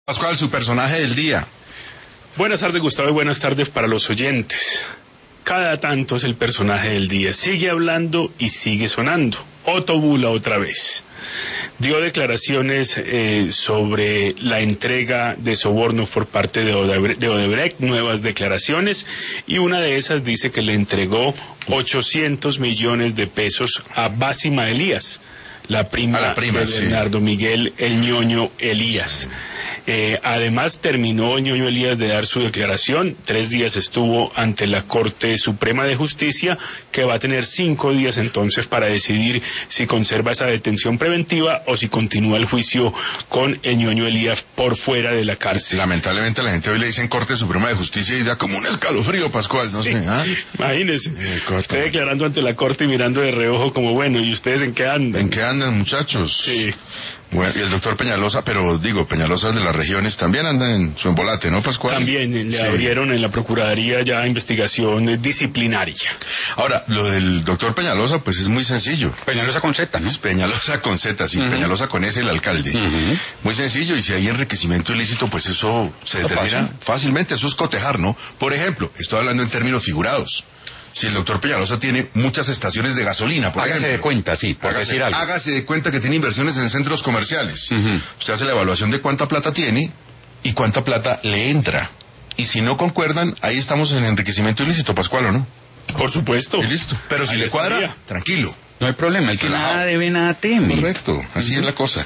Pascual, su personaje del día. Buenas tardes, Gustavo, y buenas tardes para los oyentes. Cada tanto es el personaje del día. Sigue hablando y sigue sonando. Otto Bula otra vez. Dio declaraciones sobre la entrega de sobornos por parte de Odebrecht, nuevas declaraciones, y una de esas dice que le entregó 800 millones de pesos a Básima Elías, la prima de Bernardo Miguel el Ñoño Elías. Además terminó Ñoño Elías de dar su declaración. 3 días estuvo ante la Corte Suprema de Justicia, que va a tener 5 días entonces para decidir si conserva esa detención preventiva o si continúa el juicio con el Ñoño Elías por fuera de la cárcel. Lamentablemente a la gente hoy le dicen Corte Suprema de Justicia y da como un escalofrío, Pascual, no sé. Imagínese, usted declarando ante la Corte y mirando de reojo como, bueno, ¿y ustedes en qué andan? ¿En qué andan, muchachos? Sí. Bueno, y el doctor Peñalosa, pero digo, Peñalosa de las regiones también anda en su embolate, ¿no, Pascual? También le abrieron en la Procuraduría ya investigación disciplinaria. Ahora, lo del doctor Peñalosa, pues es muy sencillo. Peñalosa con Z, ¿no? Es Peñalosa con Z, sí, Peñalosa con S, el alcalde. Muy sencillo, y si hay enriquecimiento ilícito, pues eso se determina fácilmente, eso es cotejar, ¿no? Por ejemplo, estoy hablando en términos figurados. Si el doctor Peñalosa tiene muchas estaciones de gasolina, por ejemplo. Hágase de cuenta, sí, por decir algo. Hágase de cuenta que tiene inversiones en centros comerciales. Usted hace la evaluación de cuánta plata tiene y cuánta plata le entra. Y si no concuerdan, ahí estamos en enriquecimiento ilícito, Pascual, ¿o no? Por supuesto. Y listo. Pero si le cuadra, tranquilo. No hay problema, el que nada debe, nada teme. Correcto, así es la cosa.